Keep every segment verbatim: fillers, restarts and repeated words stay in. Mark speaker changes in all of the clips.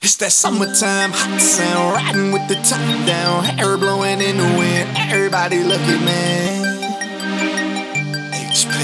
Speaker 1: It's that summertime hot sound, riding with the top down, hair blowing in the wind, everybody looking, man. H P,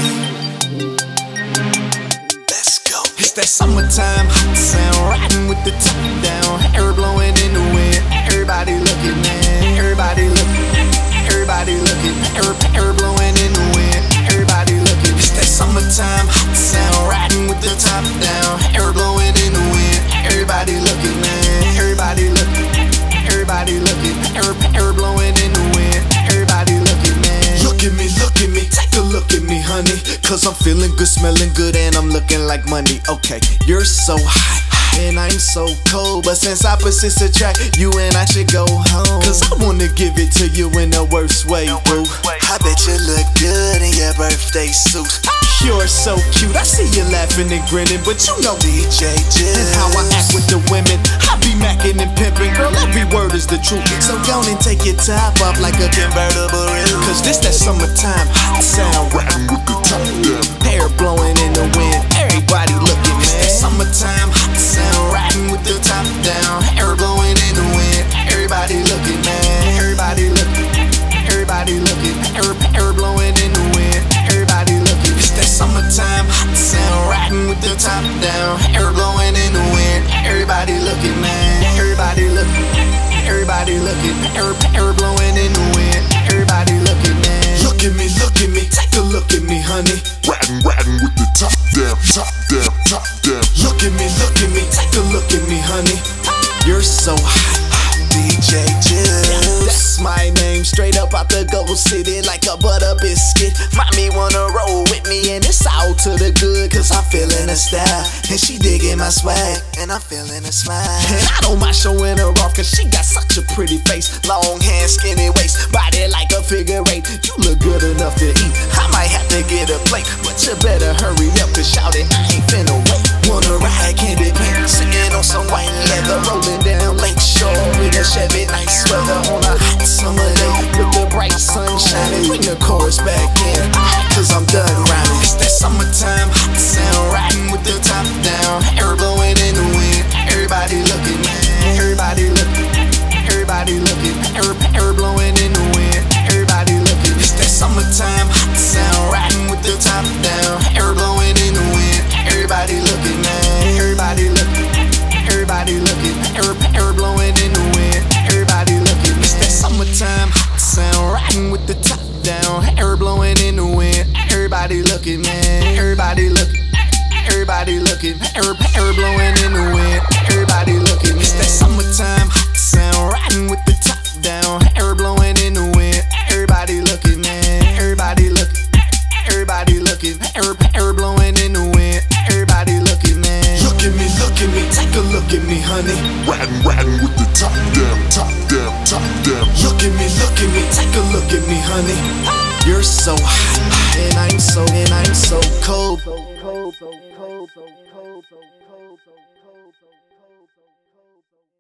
Speaker 1: let's go. It's that summertime hot sound, riding with the top down, hair blowing in the wind, everybody looking, man. Everybody looking, everybody looking, hair, hair blowing in the wind, everybody looking. It's that summertime hot sound, riding with the top down, hair blowing in the wind, everybody looking, man. Everybody looking, everybody looking, hair, hair blowing in the wind, everybody looking, man. Look at me, look at me, take a look at me, honey. Cause I'm feeling good, smelling good, and I'm looking like money. Okay, you're so hot, and I'm so cold, but since opposites attract, you and I should go home. Cause I wanna give it to you in the worst way, boo. I bet you look good in your birthday suit. You're so cute, I see you laughing and grinning, but you know D J Jill and how I act with the women. I be macking and pimping, girl, every word is the truth. So go on and take your top off like a convertible roof. Cause this that summertime hot sound, riding with the top down, hair blowing in the wind, everybody looking, man. It's that summertime hot sound, riding with the top down, hair blowing in the wind, everybody looking, man. Everybody looking, everybody looking, hair, hair blowing in the wind, everybody looking. It's that summertime hot sound, riding with the top down, hair blowing in the wind, everybody looking, man. Everybody looking, everybody looking, hair, hair blowing in the wind, everybody looking, man. Look at me, look at me, take a look at me, honey.
Speaker 2: Riding, riding with the top down, top down, top down.
Speaker 1: Look at me, look at me, take a look at me, honey. You're so hot, D J Jill. That's my name, straight up out the Gold City, like a butter biscuit. Mommy wanna roll with me, and it's all to the good, cause I'm feeling her style, and she digging my swag, and I'm feeling her smile. And I don't mind showing her off, cause she got such a pretty face, long hands, skinny waist, body like a figure eight. You look good enough to eat, I might have to get a plate, but you better hurry up, cause shout it, I ain't finna wait. Wanna ride candy cane, sitting on some white leather, rolling down Lakeshore with a Chevy nice weather on a hot summer day with the bright sun shining. Bring the chorus back in, cause I'm done rhyming. It's that summertime hot sound, riding with the top down, hair blowing in the wind, everybody looking, man. Everybody looking, everybody looking, hair, hair blowing in the wind, everybody looking. It's that summertime hot sound, riding with the top down, hair blowing in the wind, everybody looking, man. Everybody looking, everybody looking, hair, hair blowing in the wind, everybody looking. It's that summertime hot sound, riding with the top down, hair blowing in the wind, everybody looking, man. Everybody looking, everybody looking, hair, hair blowing in the wind, everybody looking. It's that summertime hot sound, riding with the top down, hair blowing in the wind, everybody looking, man. Everybody looking, everybody looking, hair, hair blowing in the wind, everybody looking, man. Look at me, look at me, take a look at me, honey.
Speaker 2: Riding, riding with the top down, top down, top down.
Speaker 1: Look at me, look at me, take a look at me, honey. You're so hot, and I'm so, and I'm so cold. So cold, so cold, so cold, so cold, so cold, so cold.